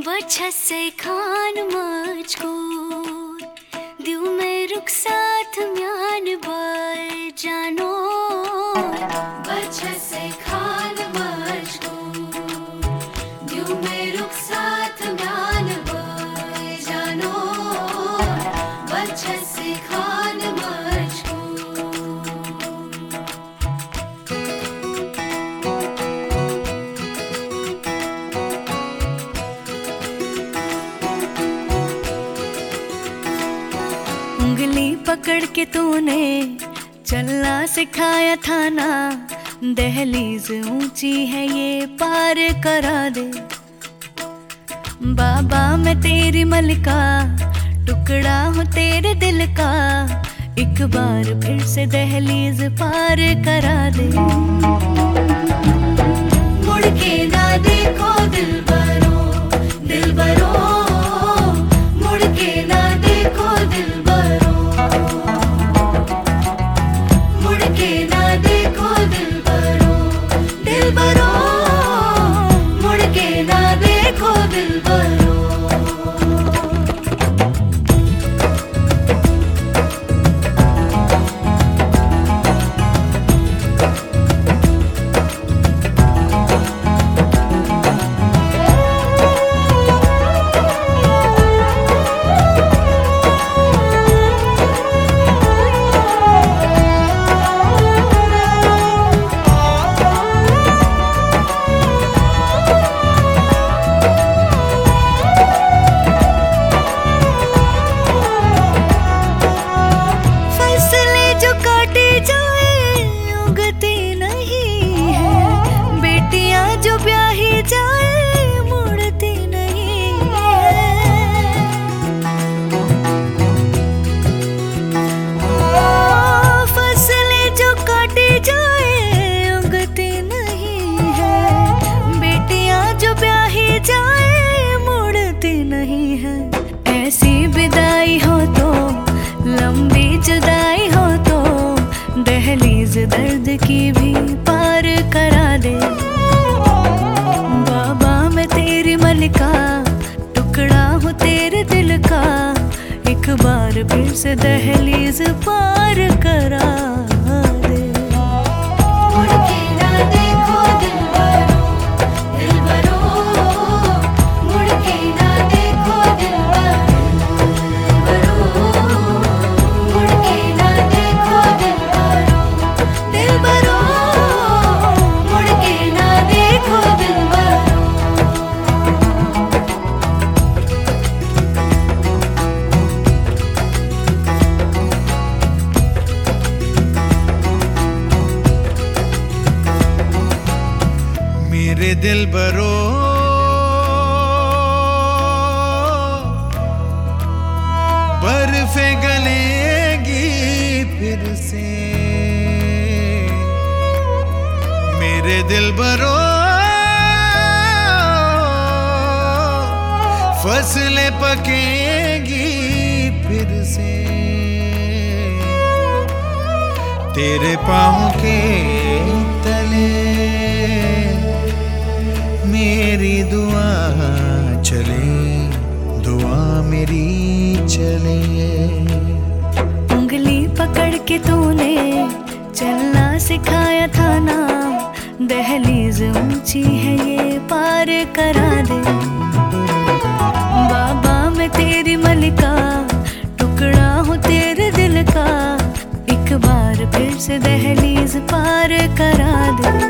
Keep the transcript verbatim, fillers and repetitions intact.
बछसे खान मजकूर दिउ में रुख साथ म्यान बर जानो बछसे खान मजकूर दिउ में रुख साथ म्यान बर जानो बछसे खान उंगली पकड़ के तूने चलना सिखाया था ना, दहलीज ऊंची है ये पार करा दे। बाबा मैं तेरी मलिका, टुकड़ा हूँ तेरे दिल का, एक बार फिर से दहलीज पार करा दे। मुड़ के ना देखो दिलबरो दिलबरो, मुड़ के ना देखो दिलबरो, मुड़ के ना देखो दिलबरो दिलबरो, मुड़ के ना देखो दिलबरो। ऐसी विदाई हो तो लंबी जुदाई हो तो दहलीज दर्द की भी पार करा दे। बाबा मैं तेरी मलिका, टुकड़ा हूँ तेरे दिल का, एक बार फिर से दहलीज पार करा दे। मुड़ के ना देखो दिलबरो दिलबरो, मुड़ के ना देखो दिलबरो, मुड़ के ना देखो दिलबरो दिलबरो, मुड़ के ना देखो दिलबरो। मेरे दिलबरो बर्फे गलेगी फिर से, मेरे दिलबरो फसलें पकेगी फिर से, तेरे पाँव के तले मेरी दुआ चले, दुआ मेरी चले। उंगली पकड़ के तूने चलना सिखाया था ना, दहलीज ऊंची है ये पार करा दे। बाबा मैं तेरी मलिका, टुकड़ा हूँ तेरे दिल का, एक बार फिर से दहलीज पार करा दे।